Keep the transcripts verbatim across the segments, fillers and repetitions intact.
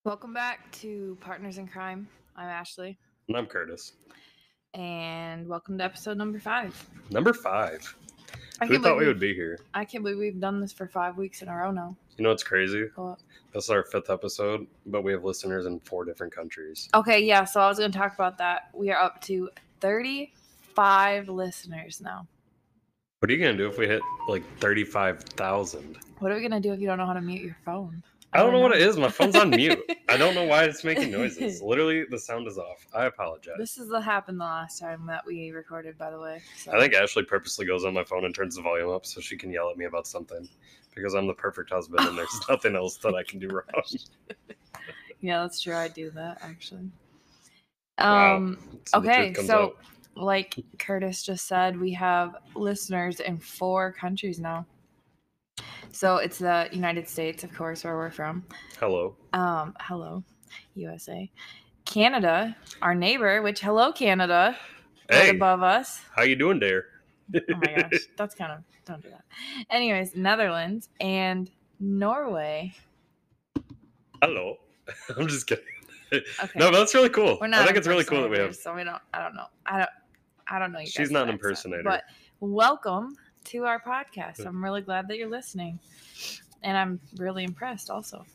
Welcome back to Partners in Crime. I'm Ashley. And I'm Curtis. And welcome to episode number five. Number five. I Who can't thought believe we we- would be here? I can't believe we've done this for five weeks in a row now. You know what's crazy? What? This is our fifth episode, but we have listeners in four different countries. Okay, yeah, so I was going to talk about that. We are up to thirty-five listeners now. What are you going to do if we hit like thirty-five thousand? What are we going to do if you don't know how to mute your phone? I don't know what it is. My phone's on mute. I don't know why it's making noises. Literally, the sound is off. I apologize. This is what happened the last time that we recorded, by the way. So. I think Ashley purposely goes on my phone and turns the volume up so she can yell at me about something. Because I'm the perfect husband and there's nothing else that I can do wrong. Yeah, that's true. I do that, actually. Wow. Um. So the okay, truth comes so out. like Curtis just said, we have listeners in four countries now. So it's the United States, of course, where we're from. Hello. Um, hello, U S A. Canada, our neighbor, which hello, Canada, right Hey, above us. how you doing there? Oh my gosh, that's kind of, don't do that. Anyways, Netherlands and Norway. Hello. I'm just kidding. Okay. No, but that's really cool. We're not I think it's really cool that we have. impersonators, So we don't, I don't know. I don't, I don't know you guys. She's not an accent, impersonator. But welcome to our podcast. I'm really glad that you're listening. And I'm really impressed also.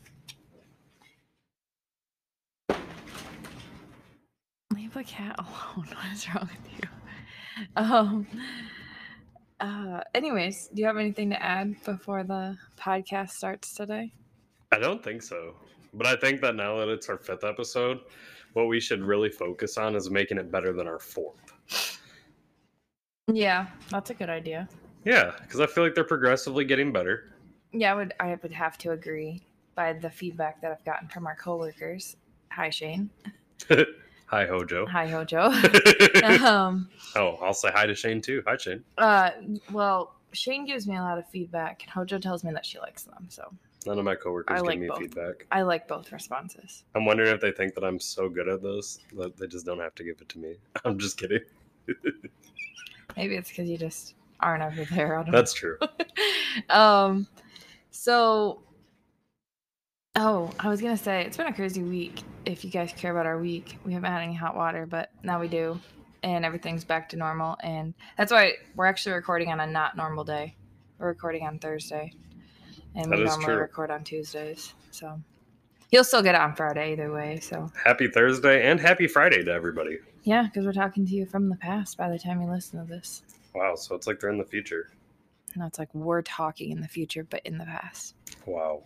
Leave the cat alone. What is wrong with you? Um. Uh. Anyways, do you have anything to add before the podcast starts today? I don't think so. But I think that now that it's our fifth episode, what we should really focus on is making it better than our fourth. Yeah, that's a good idea. Yeah, because I feel like they're progressively getting better. Yeah, I would. I would have to agree by the feedback that I've gotten from our coworkers. Hi, Shane. Hi, Hojo. Hi, Hojo. um. Oh, I'll say hi to Shane too. Hi, Shane. Uh. Well, Shane gives me a lot of feedback, and Hojo tells me that she likes them. So None of my coworkers I give like me both. feedback. I like both responses. I'm wondering if they think that I'm so good at this that they just don't have to give it to me. I'm just kidding. Maybe it's because you just aren't over there. I don't That's true. know. Um. So. Oh, I was gonna say it's been a crazy week. If you guys care about our week, we haven't had any hot water, but now we do, and everything's back to normal. And that's why we're actually recording on a not normal day. We're recording on Thursday, and That we is normally true. record on Tuesdays. So you'll still get it on Friday either way. So Happy Thursday and happy Friday to everybody. yeah, because we're talking to you from the past by the time you listen to this. Wow, so it's like they're in the future. And it's like we're talking in the future, but in the past. Wow.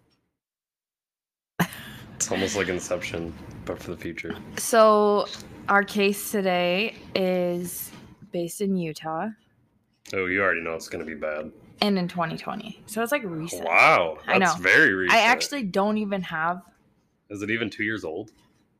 It's almost like Inception, but for the future. So our case today is based in Utah Oh, you already know it's going to be bad. and in twenty twenty. So it's like recent. Wow, I that's know. very recent. I actually don't even have, Is it even two years old?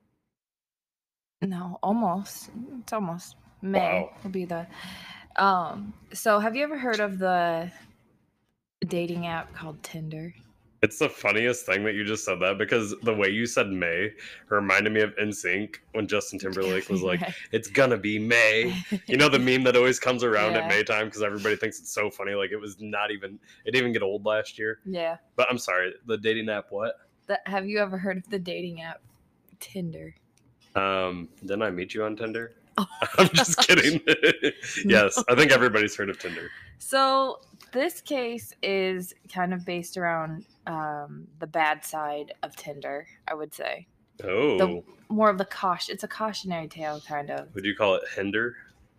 no, almost. It's almost May Wow. will be the. Um. So have you ever heard of the dating app called Tinder? It's the funniest thing that you just said that because the way you said May reminded me of N Sync when Justin Timberlake was like, it's gonna be May. You know the meme that always comes around Yeah. at May time because everybody thinks it's so funny. Like it was not even, it didn't even get old last year. Yeah. But I'm sorry, the dating app, what? That, have you ever heard of the dating app Tinder? Um, didn't I meet you on Tinder? I'm just kidding. Yes, I think everybody's heard of Tinder. So this case is kind of based around um, the bad side of Tinder, I would say. Oh, The more of the caution. It's a cautionary tale, kind of. would you call it Hinder?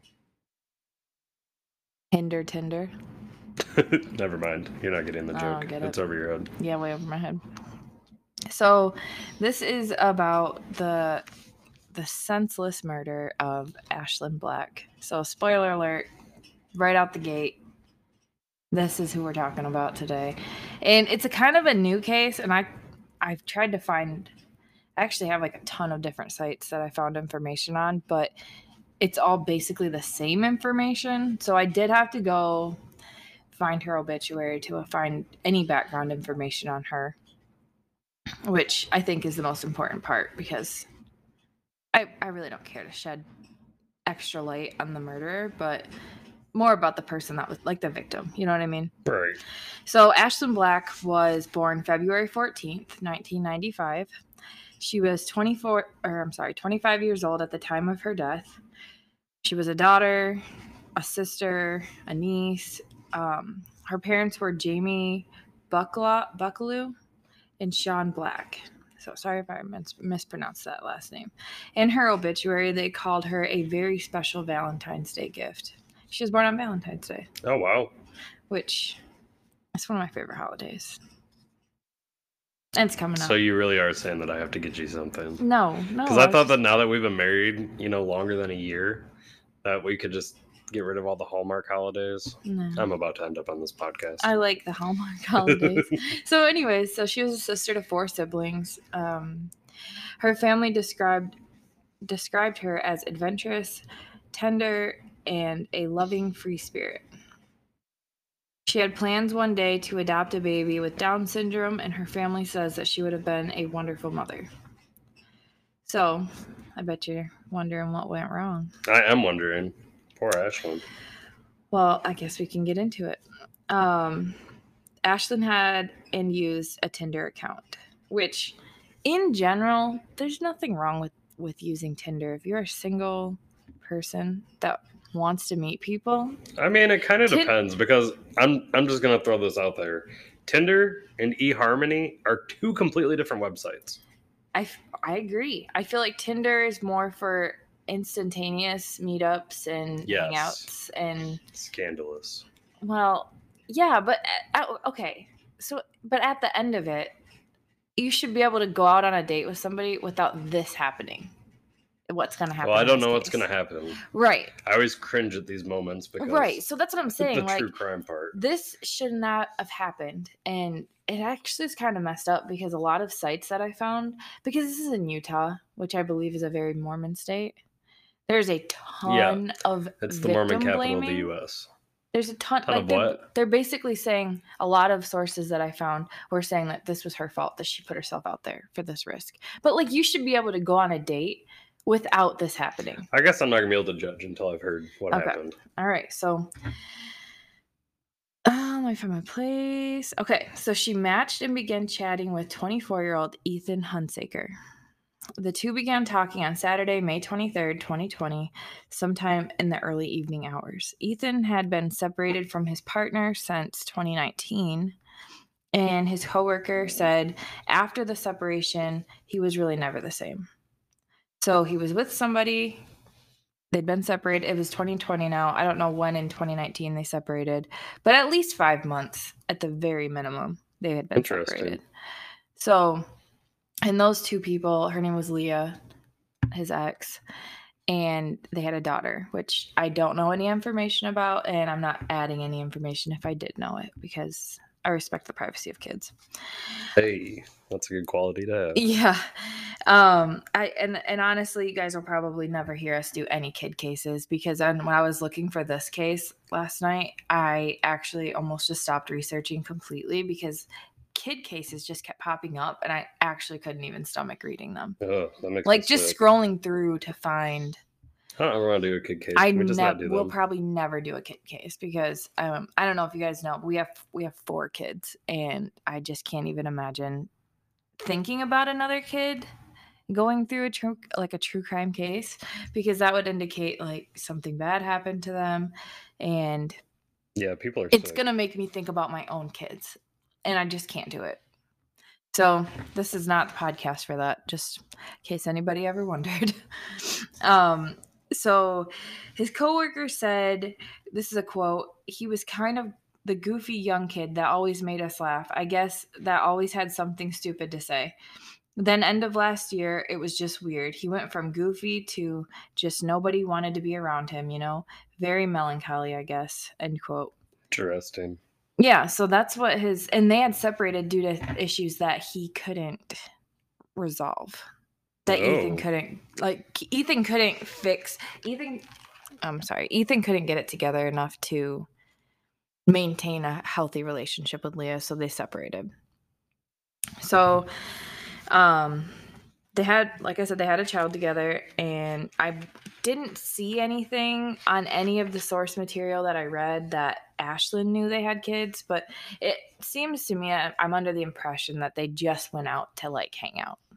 Hinder Tinder. Never mind. You're not getting the I joke. don't get It's it. over your head. Yeah, way over my head. So this is about the the senseless murder of Ashlyn Black. So spoiler alert, right out the gate. This is who we're talking about today. And it's a kind of a new case, and I I've tried to find I actually have like a ton of different sites that I found information on, but it's all basically the same information. So I did have to go find her obituary to find any background information on her, which I think is the most important part because I, I really don't care to shed extra light on the murderer, but more about the person that was like the victim. You know what I mean? Right. So Ashlyn Black was born February fourteenth, nineteen ninety-five. She was twenty-four, or I'm sorry, twenty-five years old at the time of her death. She was a daughter, a sister, a niece. Um, her parents were Jamie Buckla- Buckaloo and Sean Black. So sorry if I mis- mispronounced that last name. In her obituary, they called her a very special Valentine's Day gift. She was born on Valentine's Day. Oh, wow. Which is one of my favorite holidays. And it's coming up. So you really are saying that I have to get you something? No, no. Because I, I thought that now that we've been married, you know, longer than a year, that we could just get rid of all the Hallmark holidays. No. I'm about to end up on this podcast. I like the Hallmark holidays. So anyways, so she was a sister to four siblings. Um, her family described described her as adventurous, tender, and a loving free spirit. She had plans one day to adopt a baby with Down syndrome, and her family says that she would have been a wonderful mother. So, I bet you're wondering what went wrong. I am wondering. Poor Ashlyn. Well, I guess we can get into it. Um, Ashlyn had and used a Tinder account, which, in general, there's nothing wrong with, with using Tinder. If you're a single person that wants to meet people. I mean, it kind of Tin- depends because I'm I'm just gonna throw this out there. Tinder and eHarmony are two completely different websites. I, I agree. I feel like Tinder is more for instantaneous meetups and Yes. hangouts and Scandalous. well, yeah, but at, okay. So, but at the end of it, you should be able to go out on a date with somebody without this happening. What's going to happen? Well, I in don't this know what's case. going to happen. Right. I always cringe at these moments because Right. So that's what I'm saying. the like, true crime part. This should not have happened. And it actually is kind of messed up because a lot of sites that I found, because this is in Utah, which I believe is a very Mormon state, there's a ton Yeah, of It's the Mormon victim capital blaming. of the U S. There's a ton, Ton like of they're, what? they're basically saying, a lot of sources that I found were saying that this was her fault, that she put herself out there for this risk. But like, you should be able to go on a date without this happening. I guess I'm not gonna be able to judge until I've heard what Okay. happened. All right, so um, let me find my place. Okay, so she matched and began chatting with twenty-four-year-old Ethan Hunsaker. The two began talking on Saturday, May twenty-third, twenty twenty, sometime in the early evening hours. Ethan had been separated from his partner since twenty nineteen, and his coworker said after the separation, he was really never the same. So he was with somebody. They'd been separated. It was twenty twenty now. I don't know when in twenty nineteen they separated, but at least five months at the very minimum they had been Interesting. separated. So, and those two people, her name was Leah, his ex, and they had a daughter, which I don't know any information about, and I'm not adding any information if I did know it because I respect the privacy of kids. Hey, that's a good quality to have. Yeah. Um, I and and honestly, you guys will probably never hear us do any kid cases because then when I was looking for this case last night, I actually almost just stopped researching completely because kid cases just kept popping up and I actually couldn't even stomach reading them. Oh, that makes Like me just sick. scrolling through to find. I don't want to do a kid case. I Can we just not never do will them? probably never do a kid case because um I don't know if you guys know we have we have four kids and I just can't even imagine thinking about another kid going through a true like a true crime case because that would indicate like something bad happened to them and Yeah, people are it's sick. gonna make me think about my own kids and I just can't do it. So this is not the podcast for that, just in case anybody ever wondered. um so his coworker said, this is a quote, he was kind of the goofy young kid that always made us laugh. I guess that always had something stupid to say. Then end of last year, it was just weird. He went from goofy to just nobody wanted to be around him, you know? Very melancholy, I guess, end quote. Interesting. Yeah, so that's what his... And they had separated due to issues that he couldn't resolve. That Oh. Ethan couldn't... Like, Ethan couldn't fix... Ethan... I'm sorry. Ethan couldn't get it together enough to maintain a healthy relationship with Leah, so they separated. So... Um, they had, like I said, they had a child together, and I didn't see anything on any of the source material that I read that Ashlyn knew they had kids, but it seems to me I'm under the impression that they just went out to like hang out.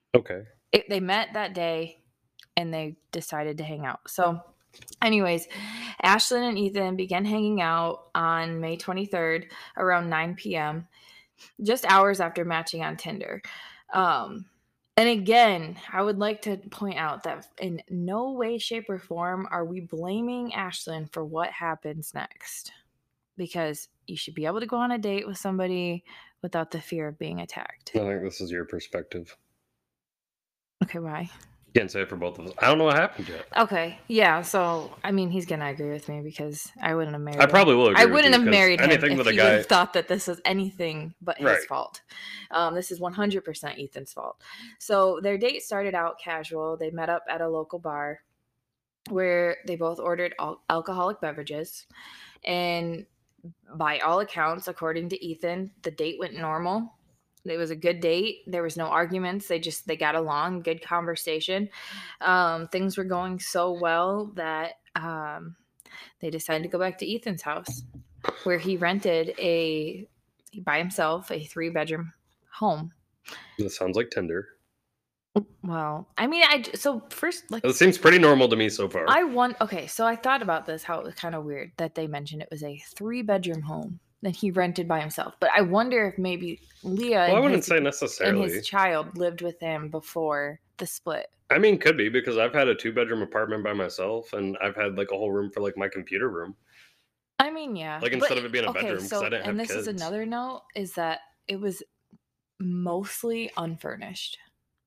Okay. It, they met that day and they decided to hang out. So, anyways, Ashlyn and Ethan began hanging out on May twenty-third around nine p.m., just hours after matching on Tinder. Um, and again, I would like to point out that in no way, shape, or form are we blaming Ashlyn for what happens next. Because you should be able to go on a date with somebody without the fear of being attacked. I think this is your perspective. Okay, why? Can't say it for both of us. I don't know what happened yet. Okay, yeah. So I mean, he's gonna agree with me because I wouldn't have married. I probably him. will agree I with wouldn't you, have 'cause married him anything if that a he guy- would have thought that this was anything but his Right. fault. Um, this is one hundred percent Ethan's fault. So their date started out casual. They met up at a local bar where they both ordered al- alcoholic beverages, and by all accounts, according to Ethan, the date went normal. It was a good date. There was no arguments. They just they got along, good conversation. Um, things were going so well that um, they decided to go back to Ethan's house, where he rented a by himself a three bedroom home. This sounds like Tinder. Well, I mean, I so first like It seems pretty normal to me so far. I want okay, so I thought about this, how it was kind of weird that they mentioned it was a three bedroom home that he rented by himself. But I wonder if maybe Leah well, I and, wouldn't his, say and necessarily. his child lived with him before the split. I mean, could be, because I've had a two bedroom apartment by myself, and I've had like a whole room for like my computer room. I mean, yeah. Like, instead of it being a okay, bedroom, 'cause so, I didn't and have this is kids. another note, is that it was mostly unfurnished.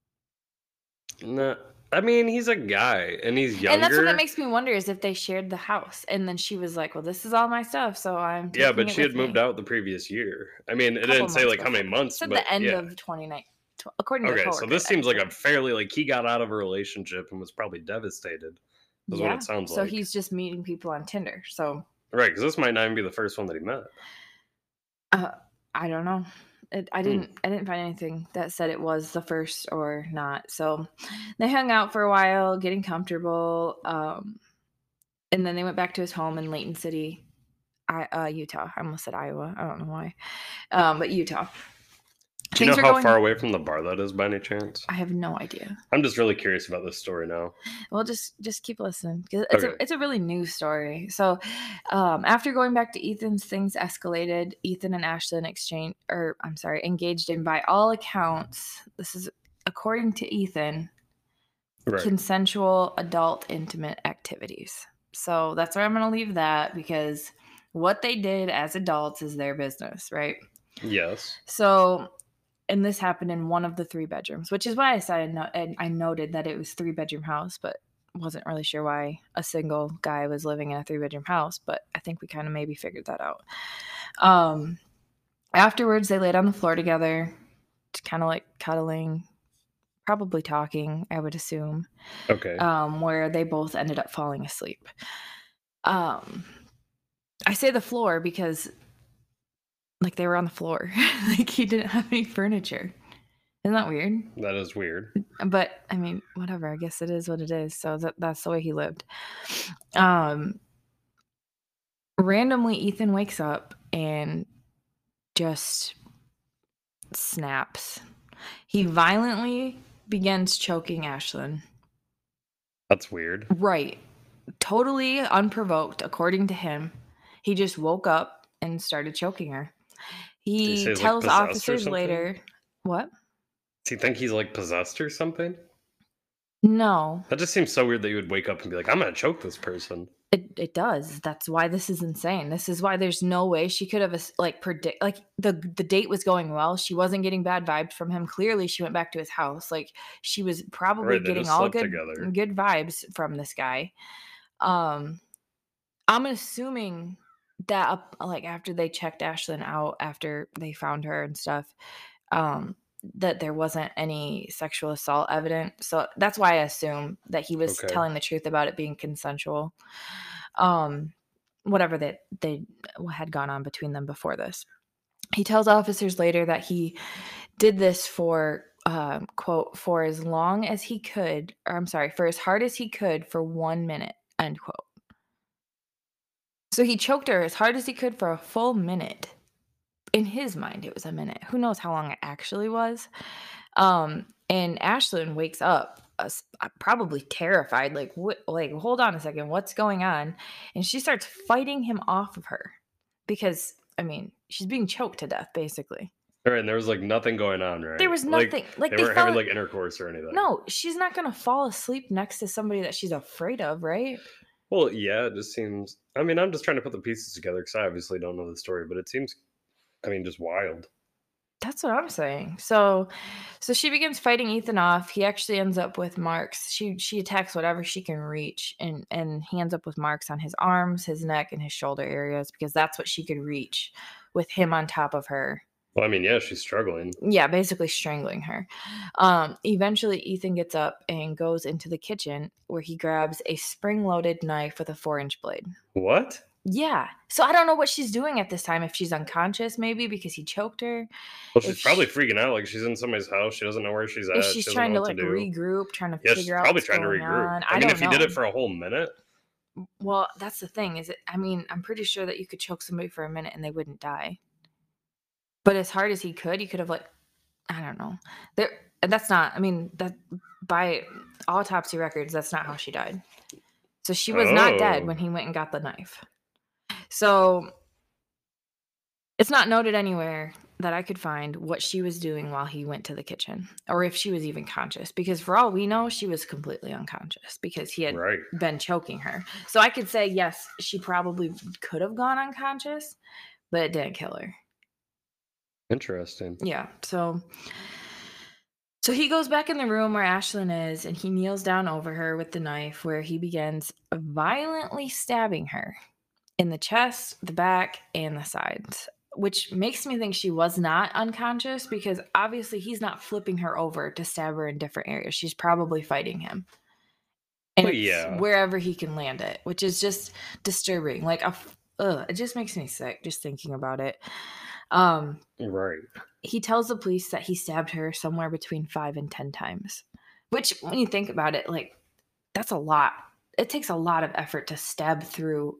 Nah, I mean, he's a guy, and he's younger. And that's what it makes me wonder, is if they shared the house. And then she was like, well, this is all my stuff, so I'm taking Yeah, but it she had with moved me. out the previous year. I mean, it Couple didn't say months like how many before. months, It said but the end yeah. of twenty nineteen, according to the Okay, so coworker, this seems like a end. fairly like he got out of a relationship and was probably devastated. Is Yeah, what it sounds so like. he's just meeting people on Tinder. So Right, because this might not even be the first one that he met. uh, I don't know. It, I Hmm. didn't. I didn't find anything that said it was the first or not. So they hung out for a while, getting comfortable, um, and then they went back to his home in Layton City, I, uh, Utah. I almost said Iowa. I don't know why, um, but Utah. Do you Things know are how going- far away from the bar that is by any chance? I have no idea. I'm just really curious about this story now. Well, just just keep listening, 'cause it's Okay. a it's a really new story. So, um, after going back to Ethan's, things escalated. Ethan and Ashlyn exchanged, or I'm sorry, engaged in, by all accounts, this is according to Ethan, Right. consensual adult intimate activities. So that's where I'm going to leave that, because what they did as adults is their business, right? Yes. So, and this happened in one of the three bedrooms, which is why I said no, and I noted that it was three bedroom house, but wasn't really sure why a single guy was living in a three bedroom house. But I think we kind of maybe figured that out. Um, afterwards, they laid on the floor together, kind of like cuddling, probably talking, I would assume. Okay. Um, where they both ended up falling asleep. Um, I say the floor because, like, they were on the floor. Like, he didn't have any furniture. Isn't that weird? That is weird. But I mean, whatever. I guess it is what it is. So that, that's the way he lived. Um, randomly, Ethan wakes up and just snaps. He violently begins choking Ashlyn. That's weird. Right. Totally unprovoked, according to him. He just woke up and started choking her. He say, like, tells possessed or officers something? later. What? Does he think he's like possessed or something? No, That just seems so weird that you would wake up and be like, I'm gonna choke this person. it it does. That's why this is insane. This is why there's no way she could have like predict like the the date was going well. She wasn't getting bad vibes from him. Clearly, she went back to his house. Like, she was probably Right, they getting just all slept good together. good vibes from this guy. Um, I'm assuming that up, like, after they checked Ashlyn out, after they found her and stuff, um, that there wasn't any sexual assault evident. So that's why I assume that he was Okay. telling the truth about it being consensual. Um, whatever that they had gone on between them before this. He tells officers later that he did this for, uh, quote, for as long as he could, or I'm sorry, for as hard as he could for one minute, end quote. So he choked her as hard as he could for a full minute. In his mind, it was a minute. Who knows how long it actually was? Um, and Ashlyn wakes up, uh, s- uh, probably terrified, like, what, like, hold on a second, what's going on? And she starts fighting him off of her because, I mean, she's being choked to death, basically. All right, and there was like nothing going on, There right? was Like nothing, like, they they weren't having fell. like intercourse or anything. No, she's not gonna fall asleep next to somebody that she's afraid of, right? Well, yeah, it just seems. I mean, I'm just trying to put the pieces together because I obviously don't know the story, but it seems, I mean, just wild. That's what I'm saying. So so she begins fighting Ethan off. He actually ends up with marks. She she attacks whatever she can reach and and he ends up with marks on his arms, his neck, and his shoulder areas because that's what she could reach with him on top of her. Well, I mean, yeah, she's struggling. Yeah, basically strangling her. Um, eventually Ethan gets up and goes into the kitchen where he grabs a spring-loaded knife with a four-inch blade. What? Yeah. So I don't know what she's doing at this time. If she's unconscious, maybe because he choked her. Well, If she's probably she, freaking out. Like she's in somebody's house. She doesn't know where she's if at. she's She doesn't trying know to what to like do. regroup, trying to Yeah, she's figure out probably what's trying to going regroup. on. I, I mean, don't if he know. did it for a whole minute, Well, that's the thing. Is it? I mean, I'm pretty sure that you could choke somebody for a minute and they wouldn't die. But as hard as he could, he could have like, I don't know. There. And that's not. I mean, that by autopsy records, that's not how she died. So she was not dead oh, when he went and got the knife. So it's not noted anywhere that I could find what she was doing while he went to the kitchen or if she was even conscious because for all we know she was completely unconscious because he had right. been choking her. So I could say yes, she probably could have gone unconscious, but it didn't kill her. Interesting. Yeah. So so he goes back in the room where Ashlyn is and he kneels down over her with the knife where he begins violently stabbing her in the chest, the back, and the sides, which makes me think she was not unconscious because obviously he's not flipping her over to stab her in different areas. She's probably fighting him. And Well, it's yeah. wherever he can land it, which is just disturbing. Like, a, ugh, it just makes me sick just thinking about it. Um, Right. he tells the police that he stabbed her somewhere between five and ten times, which when you think about it, like, that's a lot. It takes a lot of effort to stab through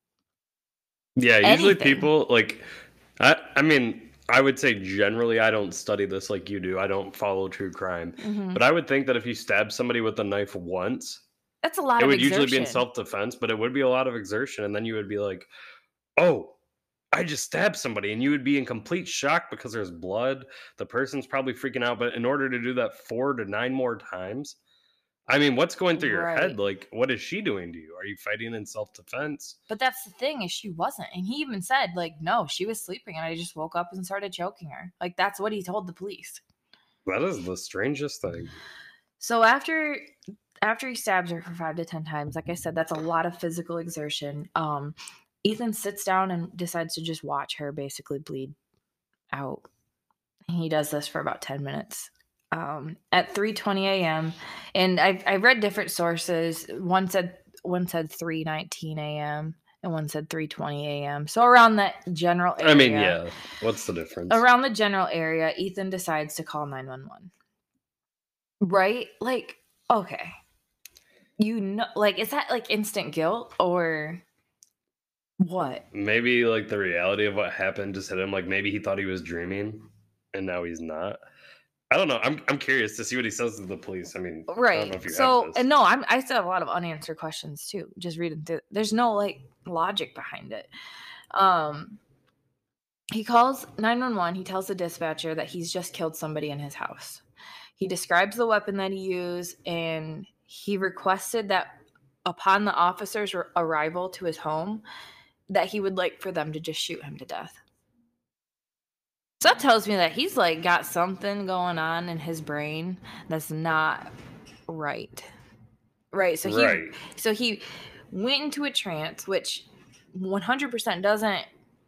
Yeah, usually anything. people like I I mean, I would say generally I don't study this like you do. I don't follow true crime. Mhm. But I would think that if you stab somebody with a knife once, That's a lot it of would usually be in exertion. self-defense, but it would be a lot of exertion and then you would be like, "Oh, I just stabbed somebody." And you would be in complete shock because there's blood. The person's probably freaking out, but in order to do that four to nine more times, I mean, what's going through your Right. head? Like, what is she doing to you? Are you fighting in self-defense? But that's the thing is she wasn't. And he even said, like, no, she was sleeping and I just woke up and started choking her. Like, that's what he told the police. That is the strangest thing. So after after he stabs her for five to ten times, like I said, that's a lot of physical exertion. Um, Ethan sits down and decides to just watch her basically bleed out. He does this for about ten minutes. Um, at three twenty a.m. and I I read different sources. One said one said three nineteen a.m. and one said three twenty a.m. So around that general area. I mean, yeah. What's the difference? Around the general area, Ethan decides to call nine one one. Right? Like, okay. You know, like, is that like instant guilt or what? Maybe like the reality of what happened just hit him. Like maybe he thought he was dreaming, and now he's not. I don't know. I'm I'm curious to see what he says to the police. I mean, I don't know Right. if you So, have this. and no, I'm I still have a lot of unanswered questions too. Just reading through. There's no like logic behind it. Um, he calls nine one one. He tells the dispatcher that he's just killed somebody in his house. He describes the weapon that he used, and he requested that upon the officer's r- arrival to his home, that he would like for them to just shoot him to death. So that tells me that he's like got something going on in his brain that's not right. Right. So he Right. so he went into a trance, which one hundred percent doesn't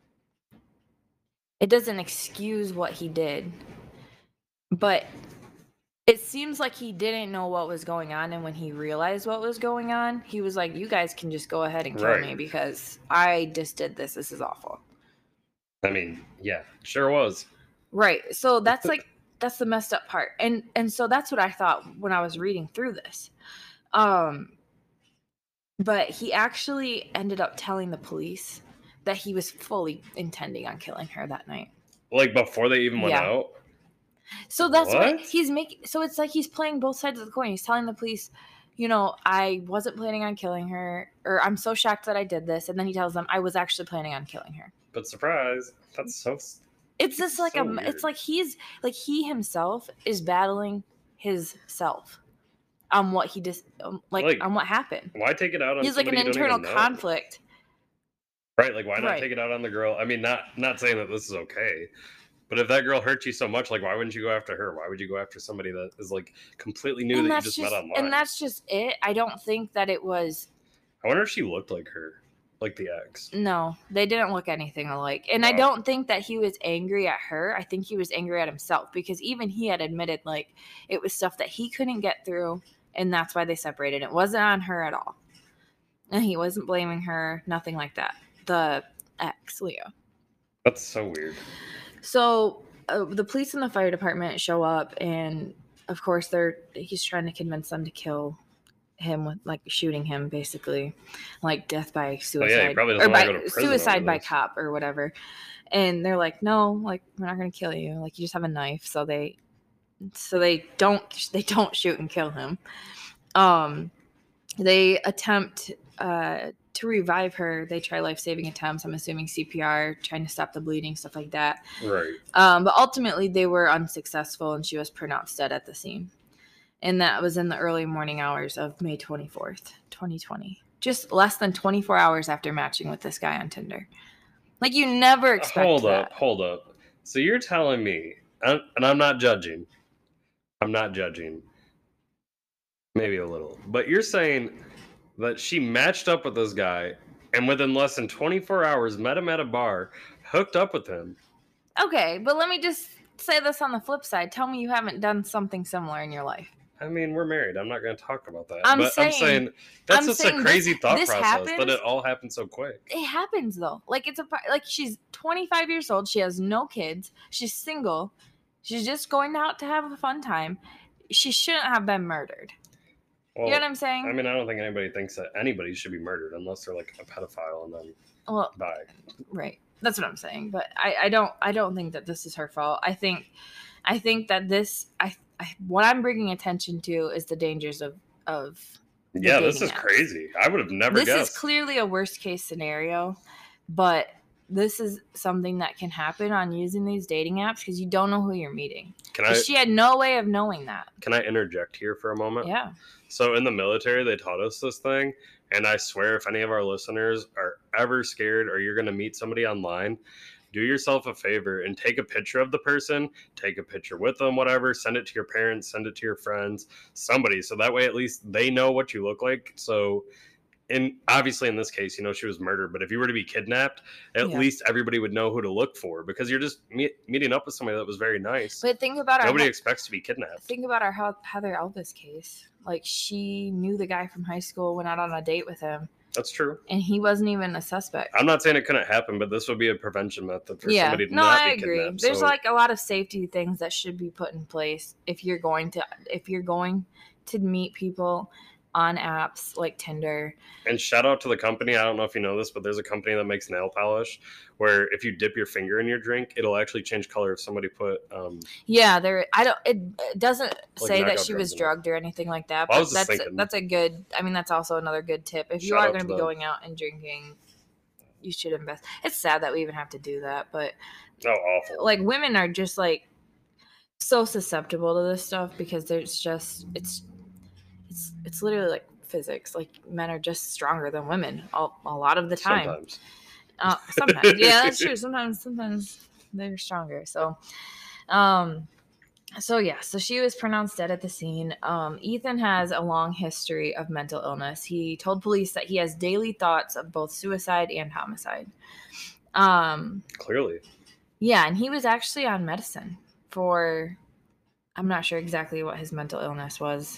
it doesn't excuse what he did. But it seems like he didn't know what was going on, and when he realized what was going on, he was like, "You guys can just go ahead and kill Right. me because I just did this. This is awful." I mean, yeah, sure was. Right. So that's like that's the messed up part. And and so that's what I thought when I was reading through this. Um but he actually ended up telling the police that he was fully intending on killing her that night. Like before they even went Yeah. out. So that's what, What? he's making. So it's like he's playing both sides of the coin. He's telling the police, you know, I wasn't planning on killing her, or I'm so shocked that I did this. And then he tells them I was actually planning on killing her. But surprise, that's so. It's just like so a, weird. it's like he's like he himself is battling his self on what he just um, like, Like, on what happened. Why take it out on? He's like an somebody you don't internal even know? conflict. Right? Like, why not Right. take it out on the girl? I mean, not not saying that this is okay, but if that girl hurt you so much, like, why wouldn't you go after her? Why would you go after somebody that is like completely new And that you that's just, just met online? and that's just it. I don't think that it was. I wonder if she looked like her, like the ex. No, they didn't look anything alike. And I Wow. don't think that he was angry at her. I think he was angry at himself, because even he had admitted like it was stuff that he couldn't get through, and that's why they separated. It wasn't on her at all. And he wasn't blaming her, nothing like that. The ex, Leo. That's so weird. So uh, the police and the fire department show up, and of course they're he's trying to convince them to kill him with like shooting him, basically, like death by suicide, Oh, yeah, he probably doesn't or wanna by go to prison suicide over by this. cop or whatever. And they're like, no, like we're not gonna kill you. Like you just have a knife. So they, so they don't they don't shoot and kill him. Um, they attempt uh to revive her. They try life-saving attempts. I'm assuming C P R, trying to stop the bleeding, stuff like that. Right. Um, but ultimately they were unsuccessful, and she was pronounced dead at the scene. And that was in the early morning hours of May twenty-fourth, twenty twenty. Just less than twenty-four hours after matching with this guy on Tinder. Like, you never expect Hold that. up, hold up. So you're telling me, and I'm not judging. I'm not judging. Maybe a little. But you're saying that she matched up with this guy, and within less than twenty-four hours met him at a bar, hooked up with him. Okay, but let me just say this on the flip side. Tell me you haven't done something similar in your life. I mean, we're married. I'm not going to talk about that. I'm but saying- I'm saying that's I'm just saying a crazy this- thought this process happens- that it all happened so quick. It happens though. Like, it's a like she's twenty-five years old. She has no kids. She's single. She's just going out to have a fun time. She shouldn't have been murdered. Well, You know what I'm saying? I mean, I don't think anybody thinks that anybody should be murdered unless they're like a pedophile and then Well, die. right. That's what I'm saying. But I, I don't I don't think that this is her fault. I think I think that this I, I what I'm bringing attention to is the dangers of of the Yeah, this dating is apps. crazy. I would have never This guessed. is clearly a worst case scenario, but this is something that can happen on using these dating apps, because you don't know who you're meeting. Can I She had no way of knowing that. can I interject here for a moment? Yeah. So in the military, they taught us this thing, and I swear, if any of our listeners are ever scared or you're going to meet somebody online, do yourself a favor and take a picture of the person, take a picture with them, whatever, send it to your parents, send it to your friends, somebody, so that way at least they know what you look like. So, in obviously in this case, you know, she was murdered, but if you were to be kidnapped, at Yeah. least everybody would know who to look for, because you're just meet, meeting up with somebody that was very nice. But think about our Nobody expects to be kidnapped. think about our Hea- Heather Elvis case. Like, she knew the guy from high school, went out on a date with him, That's true. and he wasn't even a suspect. I'm not saying it couldn't happen, but this would be a prevention method for yeah, somebody to no, not I be agree. kidnapped. There's so, like a lot of safety things that should be put in place if you're going to if you're going to meet people on apps like Tinder. and shout out to the company. I don't know if you know this, but there's a company that makes nail polish where if you dip your finger in your drink, it'll actually change color if somebody put. Um, Yeah, there. I don't. It, it doesn't say that knockout she was drugs in it. drugged or anything like that. Well, I But was just that's thinking. that's a good. I mean, that's also another good tip. If you Shout are out going to to be them. going out and drinking, you should invest. It's sad that we even have to do that, but oh, awful. like, women are just like so susceptible to this stuff, because there's just it's it's it's literally like physics. Like, men are just stronger than women a, a lot of the time. Sometimes. Uh, sometimes, yeah, that's true. Sometimes, sometimes they're stronger. So, um, so yeah, so she was pronounced dead at the scene. Um, Ethan has a long history of mental illness. He told police that he has daily thoughts of both suicide and homicide. Um, Clearly. yeah, and he was actually on medicine for, I'm not sure exactly what his mental illness was.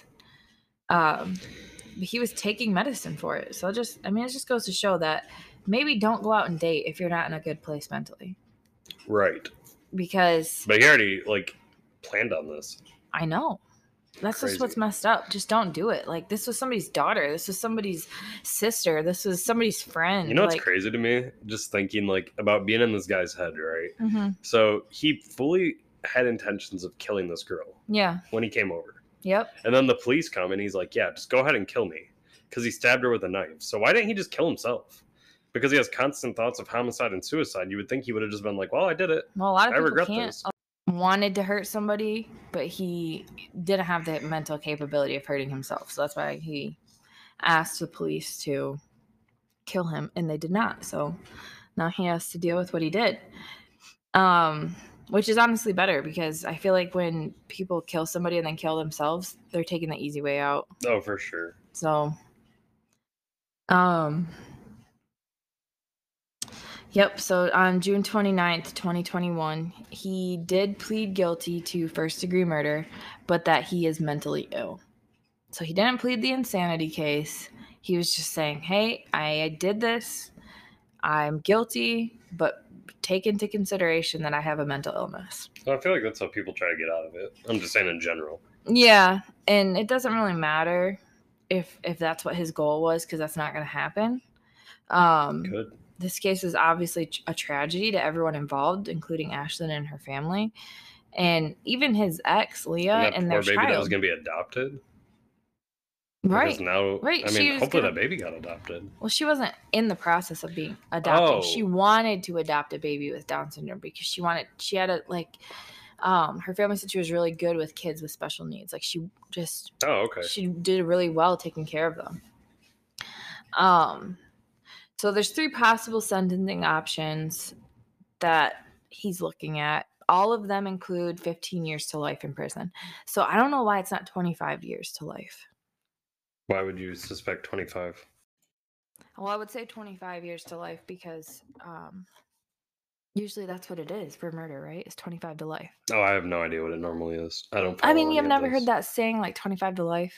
Um, but he was taking medicine for it. So just, I mean, it just goes to show that maybe don't go out and date if you're not in a good place mentally, Right. because But he already, like, planned on this. I know that's Crazy. just what's messed up. Just don't do it. Like, this was somebody's daughter. This was somebody's sister. This was somebody's friend. You know what's like, crazy to me? Just thinking, like, about being in this guy's head, right? mhm. So he fully had intentions of killing this girl Yeah. when he came over. Yep. And then the police come and he's like, yeah, just go ahead and kill me. Because he stabbed her with a knife. So why didn't he just kill himself? Because he has constant thoughts of homicide and suicide. You would think he would have just been like, well, I did it. Well, a lot of I people regret can't. this. Wanted to hurt somebody, but he didn't have the mental capability of hurting himself. So that's why he asked the police to kill him, and they did not. So now he has to deal with what he did. Um, which is honestly better, because I feel like when people kill somebody and then kill themselves, they're taking the easy way out. Oh, for sure. So, um, yep. So on June twenty-ninth, twenty twenty-one, he did plead guilty to first degree murder, but that he is mentally ill. So he didn't plead the insanity case. He was just saying, hey, I did this. I'm guilty, but take into consideration that I have a mental illness. I feel like that's how people try to get out of it. I'm just saying in general. Yeah, and it doesn't really matter if if that's what his goal was, because that's not going to happen. Um, Good. This case is obviously a tragedy to everyone involved, including Ashlyn and her family, and even his ex, Leah, And that and poor their baby child. that was going to be adopted. Right. Because now, Right, I she mean, was hopefully gonna- that baby got adopted. Well, she wasn't in the process of being adopted. Oh. She wanted to adopt a baby with Down syndrome because she wanted, she had a, like, um, her family said she was really good with kids with special needs. Like, she just, Oh, okay. she did really well taking care of them. Um, so there's three possible sentencing options that he's looking at. All of them include fifteen years to life in prison. So I don't know why it's not twenty-five years to life. Why would you suspect twenty-five? Well, I would say twenty-five years to life because um, usually that's what it is for murder, right? It's twenty-five to life. Oh, I have no idea what it normally is. I don't I mean, follow you've any of never heard this. that saying, like twenty-five to life?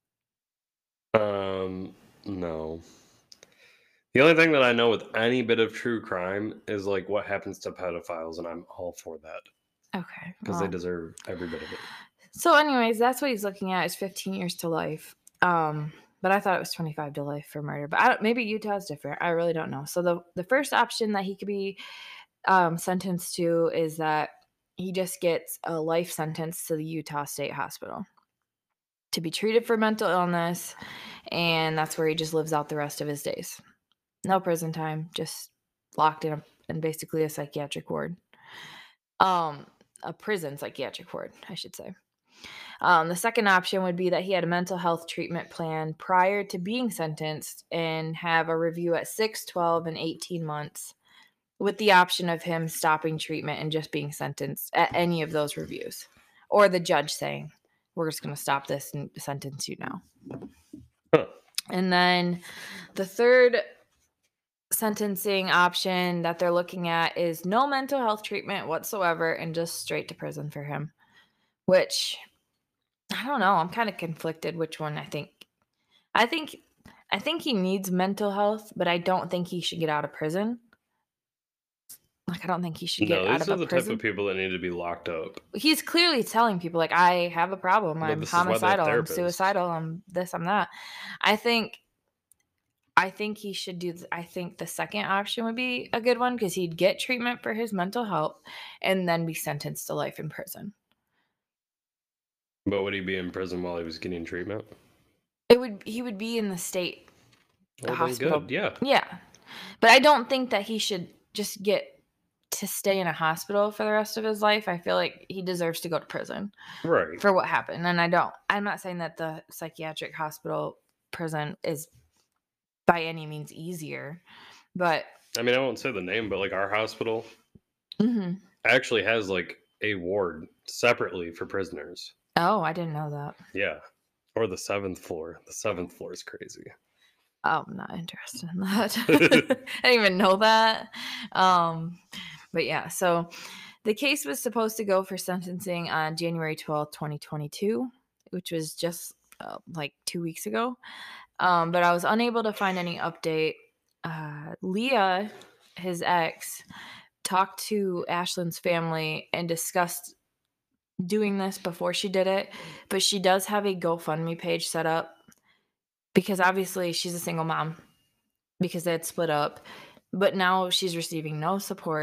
Um, no. The only thing that I know with any bit of true crime is like what happens to pedophiles, and I'm all for that Okay. because well. they deserve every bit of it. So, anyways, that's what he's looking at is fifteen years to life. Um, but I thought it was twenty-five to life for murder. But I don't, maybe Utah's different. I really don't know. So the the first option that he could be um, sentenced to is that he just gets a life sentence to the Utah State Hospital to be treated for mental illness, and that's where he just lives out the rest of his days. No prison time, just locked in a, in basically a psychiatric ward. Um, a prison psychiatric ward, I should say. Um, the second option would be that he had a mental health treatment plan prior to being sentenced and have a review at six, twelve, and eighteen months with the option of him stopping treatment and just being sentenced at any of those reviews. Or the judge saying, we're just going to stop this and sentence you now. Huh. And then the third sentencing option that they're looking at is no mental health treatment whatsoever and just straight to prison for him, which I don't know. I'm kind of conflicted which one I think. I think I think he needs mental health, but I don't think he should get out of prison. Like, I don't think he should get No, out these of are a the prison. type of people that need to be locked up. He's clearly telling people, like, I have a problem. But I'm this is why they have homicidal. I'm therapists. suicidal. I'm this, I'm that. I think I think he should do, I think the second option would be a good one because he'd get treatment for his mental health and then be sentenced to life in prison. But would he be in prison while he was getting treatment? It would, he would be in the state Well, then hospital. good, yeah. Yeah. But I don't think that he should just get to stay in a hospital for the rest of his life. I feel like he deserves to go to prison Right. for what happened. And I don't, I'm not saying that the psychiatric hospital prison is by any means easier, but I mean, I won't say the name, but like our hospital mm-hmm. actually has like a ward separately for prisoners. Oh, I didn't know that. Yeah. Or the seventh floor. The seventh floor is crazy. Oh, I'm not interested in that. I didn't even know that. Um, but yeah, so the case was supposed to go for sentencing on January twelfth, twenty twenty-two, which was just uh, like two weeks ago. Um, but I was unable to find any update. Uh, Leah, his ex, talked to Ashlyn's family and discussed doing this before she did it. But she does have a GoFundMe page set up because obviously she's a single mom because they had split up. But now she's receiving no support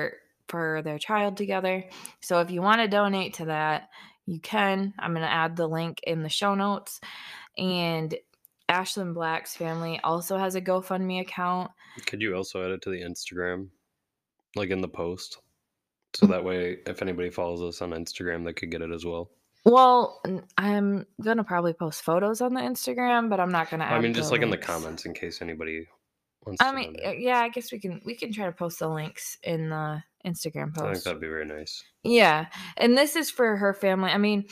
for their child together. So if you want to donate to that, you can. I'm going to add the link in the show notes. And Ashlyn Black's family also has a GoFundMe account. Could you also add it to the Instagram, like in the post? So that way, if anybody follows us on Instagram, they could get it as well. Well, I'm going to probably post photos on the Instagram, but I'm not going to add I mean, just like links. in the comments in case anybody wants I to mean, donate. yeah, I guess we can we can try to post the links in the Instagram post. I think that'd be very nice. Yeah, and this is for her family. I mean,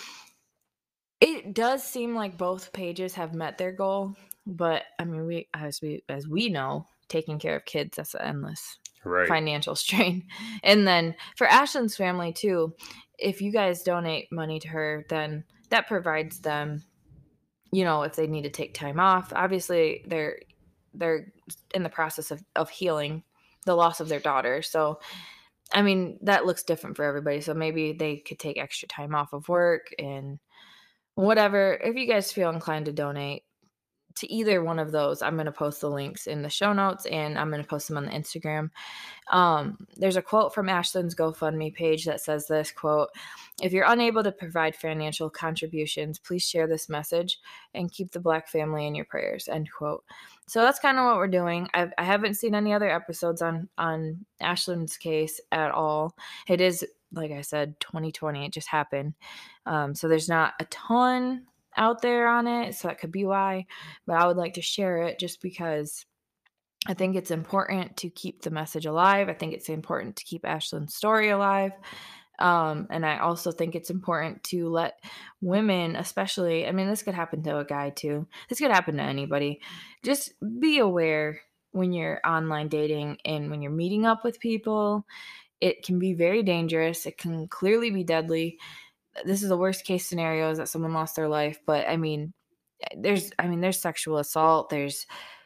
it does seem like both pages have met their goal, but I mean, we as we as we know, taking care of kids, that's an endless right. financial strain. And then for Ashlyn's family too, if you guys donate money to her, then that provides them, you know, if they need to take time off. Obviously, they're they're in the process of, of healing the loss of their daughter. So, I mean, that looks different for everybody. So maybe they could take extra time off of work and whatever. If you guys feel inclined to donate to either one of those, I'm going to post the links in the show notes and I'm going to post them on the Instagram. Um, there's a quote from Ashlyn's GoFundMe page that says this quote, "If you're unable to provide financial contributions, please share this message and keep the Black family in your prayers," end quote. So that's kind of what we're doing. I've, I haven't seen any other episodes on, on Ashlyn's case at all. It is, like I said, twenty twenty. It just happened. Um, so there's not a ton out there on it. So that could be why. But I would like to share it just because I think it's important to keep the message alive. I think it's important to keep Ashlyn's story alive. Um, and I also think it's important to let women, especially, I mean, this could happen to a guy too. This could happen to anybody. Just be aware when you're online dating and when you're meeting up with people. It can be very dangerous. It can clearly be deadly. This is the worst case scenario, is that someone lost their life. But I mean, there's, I mean, there's sexual assault. There's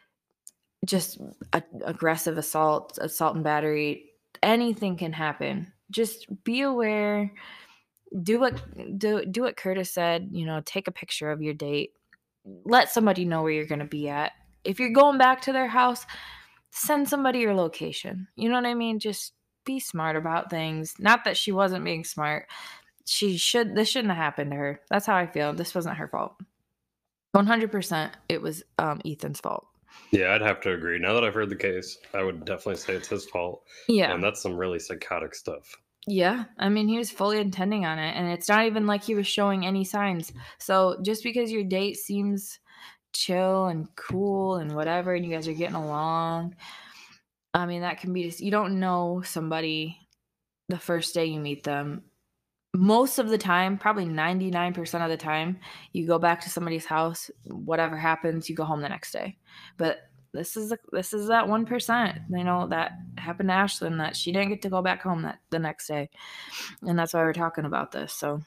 just a, aggressive assault, assault and battery. Anything can happen. Just be aware. Do what do do what Curtis said. You know, take a picture of your date. Let somebody know where you're going to be at. If you're going back to their house, send somebody your location. You know what I mean? Just be smart about things. Not that she wasn't being smart. She should. This shouldn't have happened to her. That's how I feel. This wasn't her fault. one hundred percent it was um, Ethan's fault. Yeah, I'd have to agree. Now that I've heard the case, I would definitely say it's his fault. Yeah. And that's some really psychotic stuff. Yeah. I mean, he was fully intending on it. And it's not even like he was showing any signs. So just because your date seems chill and cool and whatever, and you guys are getting along, I mean, that can be just, you don't know somebody the first day you meet them. Most of the time, probably ninety-nine percent of the time, you go back to somebody's house, whatever happens, you go home the next day. But this is this is that one percent, you know, that happened to Ashlyn, that she didn't get to go back home that the next day. And that's why we're talking about this. So,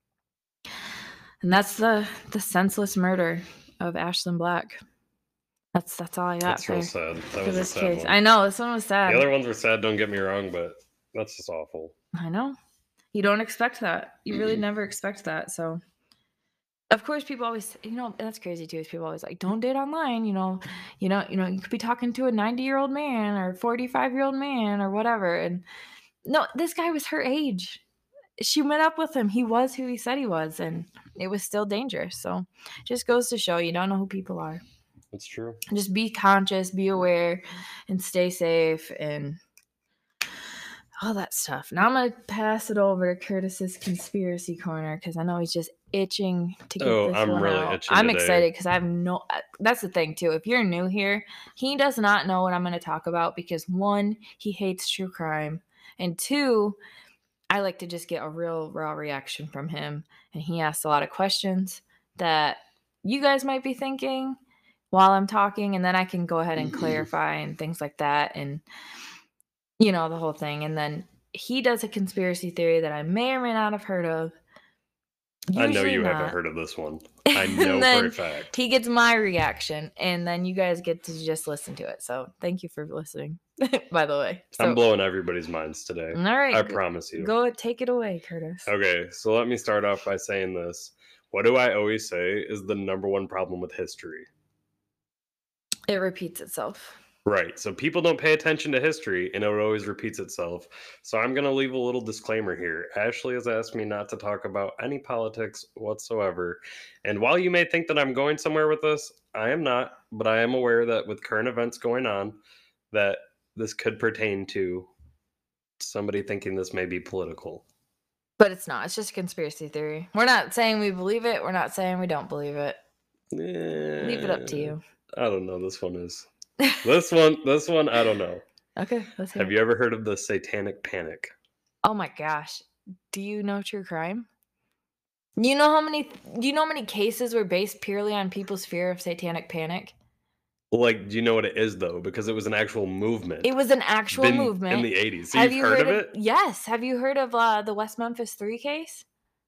and that's the the senseless murder of Ashlyn Black. That's that's all I got. That's for, real sad. That for was a this sad case. one. I know, this one was sad. The other ones were sad, don't get me wrong, but that's just awful. I know. You don't expect that. You really never expect that. So, of course, people always, you know, that's crazy too. Is people always like, don't date online. You know, you know, you know, you could be talking to a ninety-year-old man or forty-five-year-old man or whatever. And no, this guy was her age. She met up with him. He was who he said he was, and it was still dangerous. So, just goes to show you don't know who people are. That's true. Just be conscious, be aware, and stay safe, and all that stuff. Now I'm going to pass it over to Curtis's conspiracy corner because I know he's just itching to get oh, this I'm one really out. itching I'm today. excited because I have no... That's the thing, too. If you're new here, he does not know what I'm going to talk about because, one, he hates true crime, and two, I like to just get a real raw reaction from him, and he asks a lot of questions that you guys might be thinking while I'm talking, and then I can go ahead and clarify and things like that, and you know, the whole thing. And then he does a conspiracy theory that I may or may not have heard of. Usually I know you not. haven't heard of this one. I know for a fact. He gets my reaction, and then you guys get to just listen to it. So thank you for listening, by the way. So, I'm blowing everybody's minds today. All right. I go, promise you. Go take it away, Curtis. Okay, so let me start off by saying this. What do I always say is the number one problem with history? It repeats itself. Right. So people don't pay attention to history and it always repeats itself. So I'm going to leave a little disclaimer here. Ashley has asked me not to talk about any politics whatsoever. And while you may think that I'm going somewhere with this, I am not. But I am aware that with current events going on, that this could pertain to somebody thinking this may be political. But it's not. It's just a conspiracy theory. We're not saying we believe it. We're not saying we don't believe it. Eh, Leave it up to you. I don't know. This one is. This one, this one, I don't know. Okay, let's hear Have it. you ever heard of the Satanic Panic? Oh my gosh. Do you know true crime? You know how many do you know how many cases were based purely on people's fear of satanic panic? Like, do you know what it is though? Because it was an actual movement. It was an actual Been movement in the eighties. So Have you've you heard, of it? Yes. Have you heard of uh, the West Memphis Three case?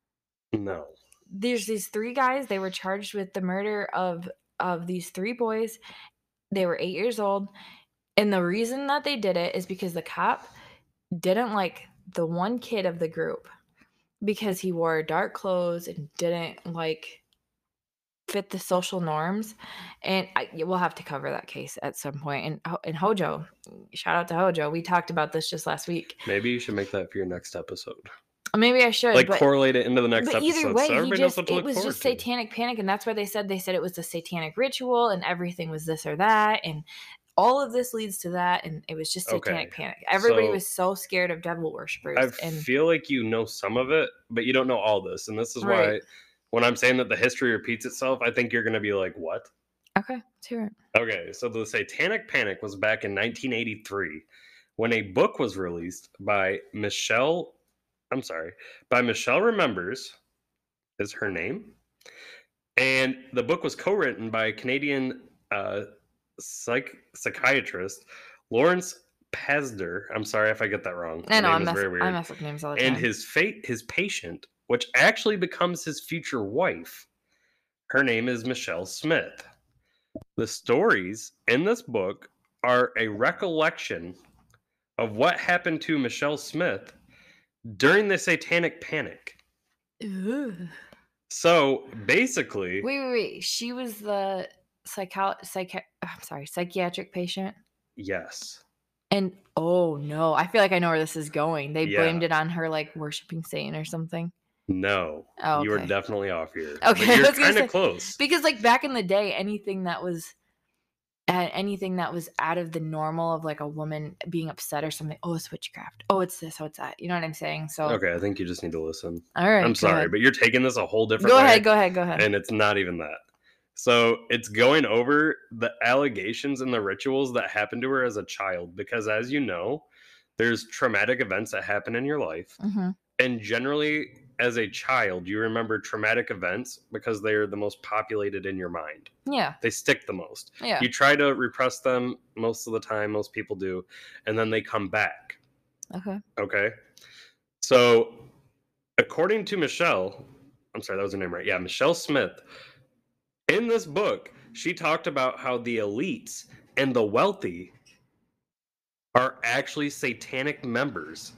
No. There's these three guys. They were charged with the murder of of these three boys. They were eight years old. And the reason that they did it is because the cop didn't like the one kid of the group because he wore dark clothes and didn't like fit the social norms. And I, we'll have to cover that case at some point. And, Ho- and Hojo, shout out to Hojo. We talked about this just last week. Maybe you should make that for your next episode. Maybe I should. Like but, correlate it into the next but episode. either way, so he everybody knows just, what to it look was forward just to. satanic panic. And that's why they said, they said it was a satanic ritual and everything was this or that. And all of this leads to that. And it was just satanic Okay. panic. Everybody So- was so scared of devil worshippers. I and feel like you know some of it, but you don't know all this. And this is why Right. when I'm saying that the history repeats itself, I think you're going to be like, what? Okay, let's hear it. Okay, so the Satanic Panic was back in nineteen eighty-three when a book was released by Michelle, I'm sorry, by Michelle Remembers, is her name. And the book was co-written by Canadian uh, psych- psychiatrist Lawrence Pazder. I'm sorry if I get that wrong. I The know, I name is mess, very weird. I mess with names all the And time. his fate, his patient, which actually becomes his future wife, her name is Michelle Smith. The stories in this book are a recollection of what happened to Michelle Smith during the Satanic Panic. Ooh. So basically, Wait, wait, wait. She was the psycho, psychi- I'm sorry, psychiatric patient. yes. And oh no, I feel like I know where this is going. They Yeah. blamed it on her like worshiping Satan or something. No, Oh, you are okay. definitely off here. Okay, But I you're was gonna kind say- of close. Because like back in the day, anything that was uh, anything that was out of the normal of like a woman being upset or something. Oh, it's witchcraft. Oh, it's this. Oh, it's that. You know what I'm saying? So Okay, I think you just need to listen. all right. I'm go sorry, ahead. but you're taking this a whole different Go way. ahead. Go ahead. Go ahead. And it's not even that. So it's going over the allegations and the rituals that happened to her as a child. Because as you know, there's traumatic events that happen in your life. hmm And generally, as a child, you remember traumatic events because they're the most populated in your mind. Yeah. They stick the most. Yeah. You try to repress them most of the time, most people do, and then they come back. Okay. Okay. So, according to Michelle, I'm sorry, that was her name, right? Yeah, Michelle Smith. In this book, she talked about how the elites and the wealthy are actually satanic members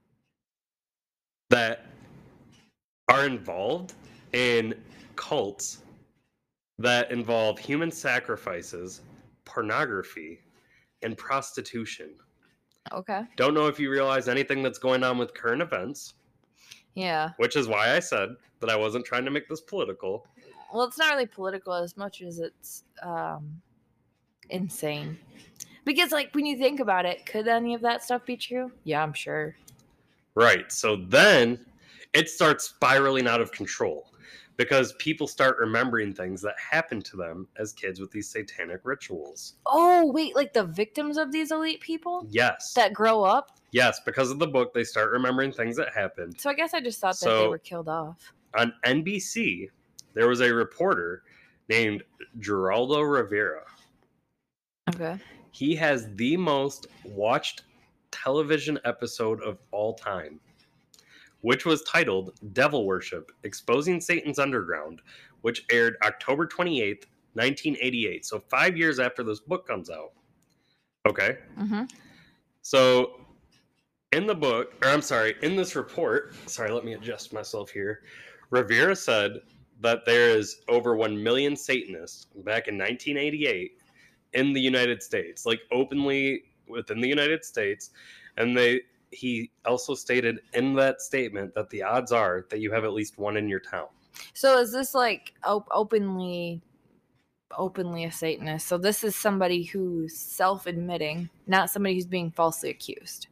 that are involved in cults that involve human sacrifices, pornography, and prostitution. Okay. Don't know if you realize anything that's going on with current events, Yeah. which is why I said that I wasn't trying to make this political. Well, it's not really political as much as it's um, insane. Because, like, when you think about it, could any of that stuff be true? Yeah, I'm sure. Right. So then it starts spiraling out of control because people start remembering things that happened to them as kids with these satanic rituals. Oh, wait, like the victims of these elite people Yes. that grow up? Yes, because of the book, they start remembering things that happened. So I guess I just thought that they So- were killed off. On N B C, there was a reporter named Geraldo Rivera. Okay. He has the most watched television episode of all time, which was titled Devil Worship, Exposing Satan's Underground, which aired October twenty-eighth, nineteen eighty-eight. So five years after this book comes out. Okay. Mm-hmm. So in the book, or I'm sorry, in this report, sorry, let me adjust myself here. Rivera said that there is over one million Satanists back in nineteen eighty-eight in the United States, like openly within the United States. And they he also stated in that statement that the odds are that you have at least one in your town. So is this like op- openly openly a Satanist? So this is somebody who's self-admitting, not somebody who's being falsely accused.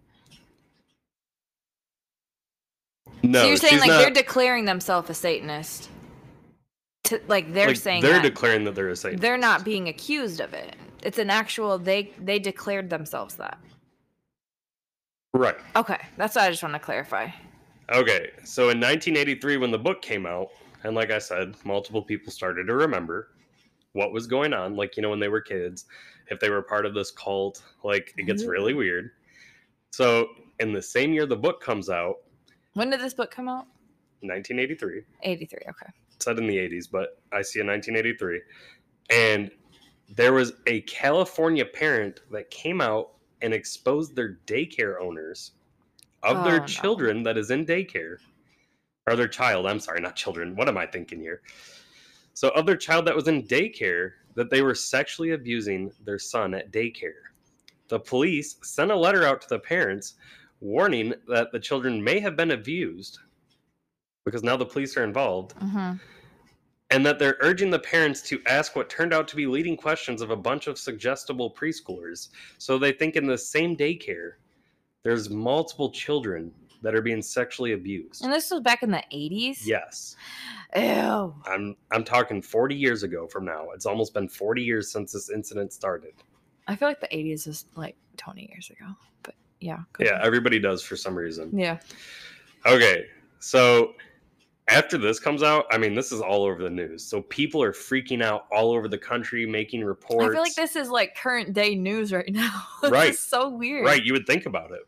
No, so you're saying she's like not, they're declaring themselves a Satanist. To, like they're like, saying they're that declaring that they're a Satanist. they're not being accused of it. It's an actual they they declared themselves that. Right. Okay, that's what I just want to clarify. Okay, so in nineteen eighty-three, when the book came out, and like I said, multiple people started to remember what was going on, like, you know, when they were kids, if they were part of this cult, like, it gets really weird. So in the same year the book comes out, when did this book come out? nineteen eighty-three. eighty-three, okay. It said in the eighties, but I see in nineteen eighty-three. And there was a California parent that came out and exposed their daycare owners of Oh, their no. children that is in daycare. Or their child, I'm sorry, not children. What am I thinking here? So of their child that was in daycare, that they were sexually abusing their son at daycare. The police sent a letter out to the parents warning that the children may have been abused, because now the police are involved, Mm-hmm. and that they're urging the parents to ask what turned out to be leading questions of a bunch of suggestible preschoolers. So they think in the same daycare, there's multiple children that are being sexually abused. And this was back in the eighties? Yes. Ew. I'm I'm talking forty years ago from now. It's almost been forty years since this incident started. I feel like the eighties was like twenty years ago. But yeah. go Yeah, ahead. everybody does for some reason. Yeah. Okay, so after this comes out, I mean, this is all over the news. So people are freaking out all over the country, making reports. I feel like this is like current day news right now. Right. It's so weird. Right, you would think about it.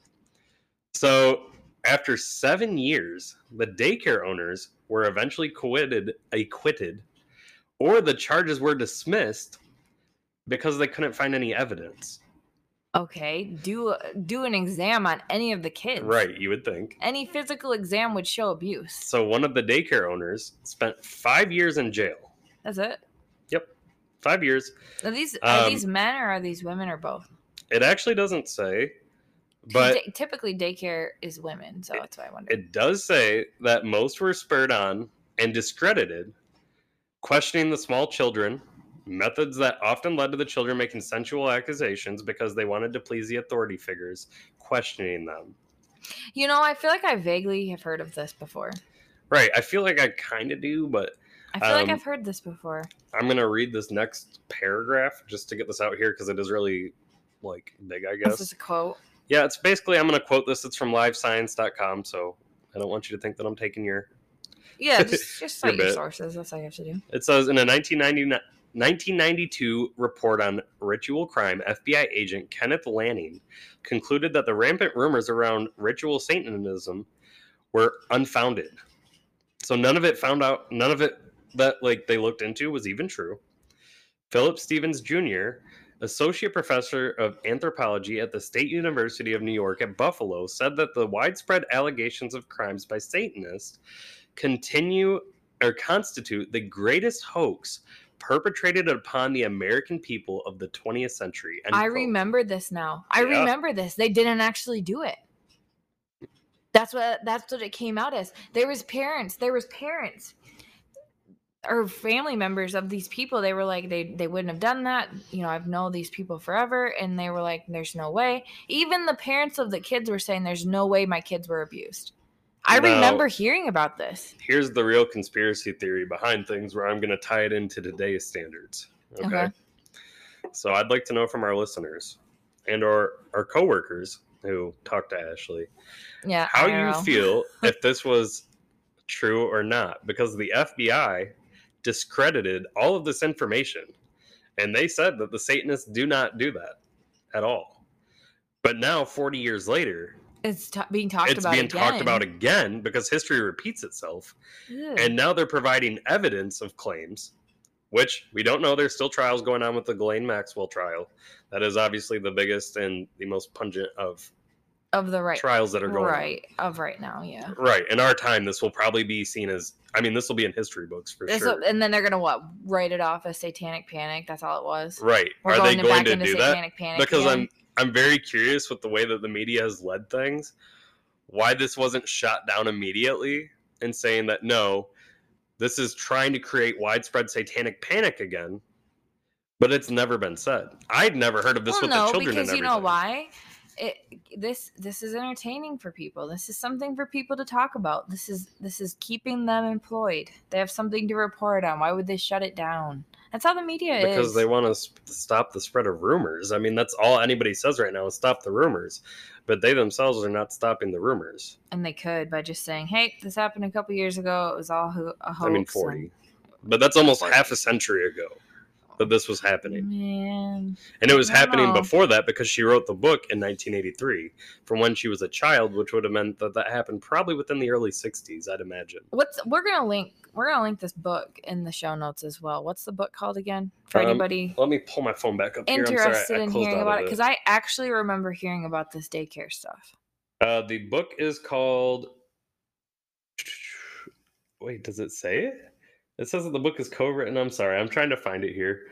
So after seven years, the daycare owners were eventually acquitted, acquitted, or the charges were dismissed because they couldn't find any evidence. Okay. Do do an exam on any of the kids. Right, you would think. Any physical exam would show abuse. So one of the daycare owners spent five years in jail. That's it. Yep, five years. Are these are Um, these men or are these women or both? It actually doesn't say, but Day- typically daycare is women, so that's why I wonder. it does say that most were spurred on and discredited, questioning the small children, methods that often led to the children making sensual accusations because they wanted to please the authority figures, questioning them. You know, I feel like I vaguely have heard of this before. Right, I feel like I kind of do, but I feel like Um, I've heard this before. I'm going to read this next paragraph just to get this out here because it is really, like, big, I This guess. is a quote. Yeah, it's basically, I'm going to quote this. It's from live science dot com, so I don't want you to think that I'm taking your... Yeah, just just cite Your your bit. sources. That's all you have to do. It says, in a nineteen ninety-two report on ritual crime, F B I agent Kenneth Lanning concluded that the rampant rumors around ritual Satanism were unfounded. So none of it found out, none of it that like they looked into was even true. Philip Stevens Junior, associate professor of anthropology at the State University of New York at Buffalo, said that the widespread allegations of crimes by Satanists continue or constitute the greatest hoax perpetrated upon the American people of the twentieth century. End I quote. remember this now. I Yeah. remember this. They didn't actually do it. That's what that's what it came out as. There was parents. There was parents or family members of these people. They were like, they they wouldn't have done that. You know, I've known these people forever, and they were like, there's no way. Even the parents of the kids were saying, there's no way my kids were abused. I Now- remember hearing about this. Here's the real conspiracy theory behind things where I'm going to tie it into today's standards. Okay? Okay. So I'd like to know from our listeners and or our coworkers who talk to Ashley Yeah. how I don't you know. feel if this was true or not, because the F B I discredited all of this information and they said that the Satanists do not do that at all. But now forty years later, It's t- being talked it's about being again. talked about again because history repeats itself. Ew. And now they're providing evidence of claims, which we don't know. There's still trials going on with the Ghislaine Maxwell trial. That is obviously the biggest and the most pungent of of the right trials that are going right of right now, yeah. on. Right. In our time, this will probably be seen as, I mean, this will be in history books for This sure. will- and then they're gonna what write it off as satanic panic. That's all it was. Right. We're are going they to going back to into do satanic that? panic Because again. I'm I'm very curious with the way that the media has led things, why this wasn't shot down immediately and saying that no, this is trying to create widespread satanic panic again. But it's never been said. I'd never heard of this well, with no, the children because and you everything. know why? It this this is entertaining for people. This is something for people to talk about. This is this is keeping them employed. They have something to report on. Why would they shut it down? That's how the media because is. Because they want to sp- stop the spread of rumors. I mean, that's all anybody says right now is stop the rumors. But they themselves are not stopping the rumors. And they could by just saying, "Hey, this happened a couple years ago. It was all ho- a hoax." I mean, forty. And... But that's almost forty. half a century ago that this was happening. Man. And it was I don't happening know. before that because she wrote the book in nineteen eighty-three from when she was a child, which would have meant that that happened probably within the early sixties, I'd imagine. What's we're gonna link we're gonna link this book in the show notes as well. What's the book called again? For Um, anybody Let me pull my phone back up here. I'm sorry, interested I in closed hearing out about of it? Because I actually remember hearing about this daycare stuff. Uh, the book is called. Wait, does it say it? It says that the book is co-written. I'm sorry, I'm trying to find it here.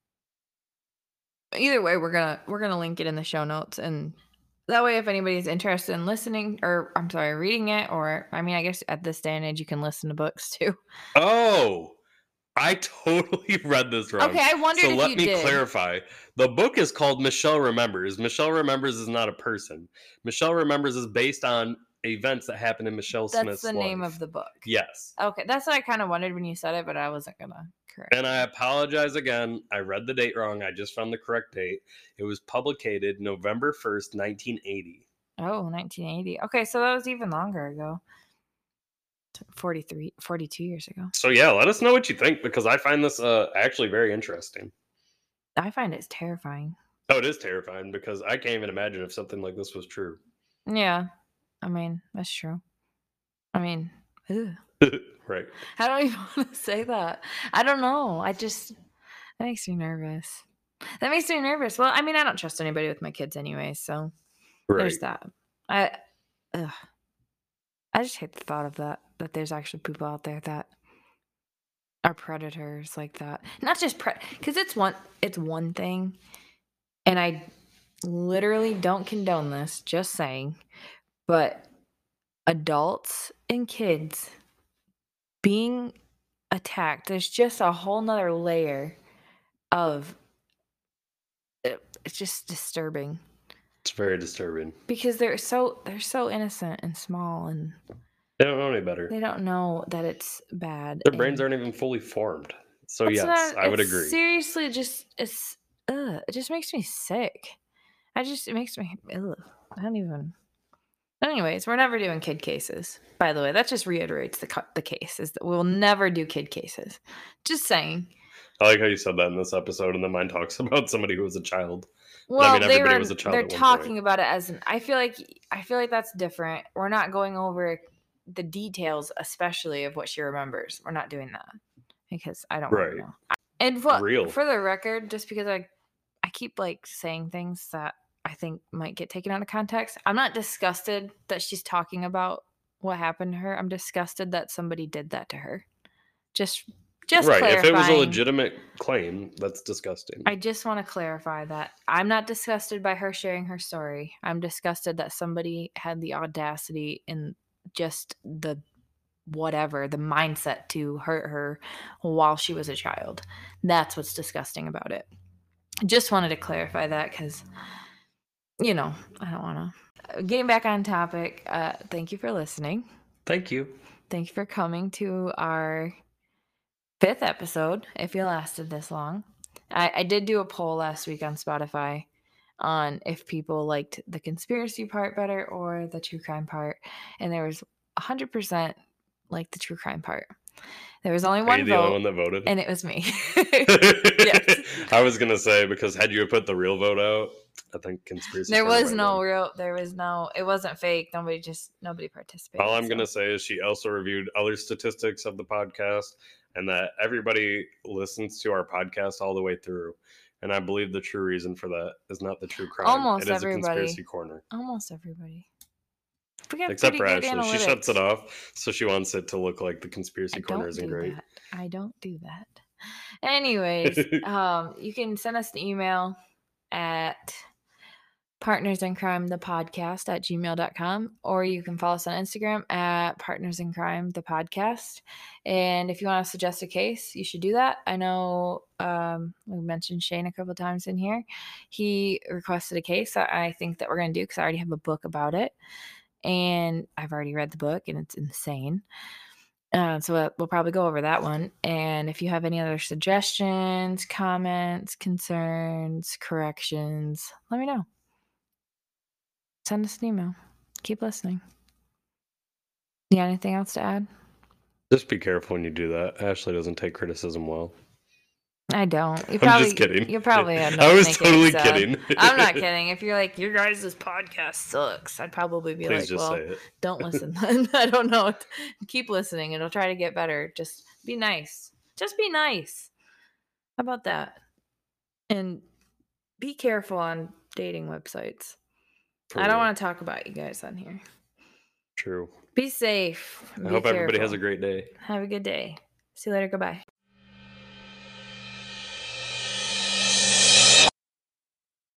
Either way, we're gonna we're gonna link it in the show notes, and that way, if anybody's interested in listening, or I'm sorry, reading it, or I mean, I guess at this day and age, you can listen to books too. Oh, I totally read this wrong. Okay, I wondered so if let you me did. clarify. The book is called Michelle Remembers. Michelle Remembers is not a person. Michelle Remembers is based on events that happened in Michelle That's Smith's the life. name of the book. Yes. Okay, that's what I kind of wondered when you said it, but I wasn't gonna correct. And I apologize again. I read the date wrong. I just found the correct date. It was publicated November first, nineteen eighty. Oh, nineteen eighty. Okay, so that was even longer ago. forty-three, forty-two years ago. So yeah, let us know what you think because I find this uh, actually very interesting. I find it's terrifying. Oh, it is terrifying because I can't even imagine if something like this was true. Yeah, I mean, that's true. I mean, ugh. Right. I don't even want to say that. I don't know. I just, that makes me nervous. That makes me nervous. Well, I mean, I don't trust anybody with my kids anyway, so Right. there's that. I, ugh. I just hate the thought of that, that there's actually people out there that are predators like that. Not just pre, because it's one, it's one thing, and I literally don't condone this, just saying, but adults and kids being attacked, there's just a whole nother layer of it, it's just disturbing. It's very disturbing because they're so they're so innocent and small, and they don't know any better. They don't know that it's bad. Their brains aren't even fully formed. So yes, not, I would agree. Seriously, just it's ugh, it just makes me sick. I just it makes me ugh, I don't even. Anyways, we're never doing kid cases. By the way, that just reiterates the the case is that we'll never do kid cases. Just saying. I like how you said that in this episode, and then mine talks about somebody who was a child. Well, I mean, they everybody were, was a child. They're at one talking point. about it as an. I feel like I feel like that's different. We're not going over the details, especially of what she remembers. We're not doing that because I don't right. want to know. And for, Real. for the record, just because I, I keep like saying things that I think might get taken out of context. I'm not disgusted that she's talking about what happened to her. I'm disgusted that somebody did that to her. Just, just right. clarifying. If it was a legitimate claim, that's disgusting. I just want to clarify that I'm not disgusted by her sharing her story. I'm disgusted that somebody had the audacity and just the whatever, the mindset to hurt her while she was a child. That's what's disgusting about it. Just wanted to clarify that because, you know, I don't want to. Getting back on topic, uh, thank you for listening. Thank you. Thank you for coming to our fifth episode, if you lasted this long. I, I did do a poll last week on Spotify on if people liked the conspiracy part better or the true crime part, and there was one hundred percent like the true crime part. There was only one Are you the vote, only one that voted? And it was me. Yes. I was gonna say, because had you put the real vote out, I think conspiracy. There was no real. There was no. It wasn't fake. Nobody just. Nobody participated. All I'm so. gonna say is she also reviewed other statistics of the podcast, and that everybody listens to our podcast all the way through. And I believe the true reason for that is not the true crime. Almost it is everybody. a conspiracy corner. Almost everybody. We have Except for pretty good Ashley. analytics. She shuts it off, so she wants it to look like the conspiracy I corner don't isn't do great. that. I don't do that. Anyways, um, you can send us an email at partners in crime the podcast at gmail dot com, or you can follow us on Instagram at partners in crime the podcast. And if you want to suggest a case, you should do that. I know um, we mentioned Shane a couple times in here. He requested a case that I think that we're going to do because I already have a book about it, and I've already read the book and it's insane. Uh, so we'll, we'll probably go over that one. And if you have any other suggestions, comments, concerns, corrections, let me know. Send us an email. Keep listening. You got anything else to add? Just be careful when you do that. Ashley doesn't take criticism well. I don't. You I'm probably, just kidding. You probably end up I was making totally it sad. kidding. I'm not kidding. If you're like, your guys' podcast sucks, I'd probably be Please like, just well, say it. don't listen then. I don't know. Keep listening. It'll try to get better. Just be nice. Just be nice. How about that? And be careful on dating websites. For I don't real. want to talk about you guys on here. True. Be safe. I Be hope everybody has careful. a great day. Have a good day. See you later. Goodbye.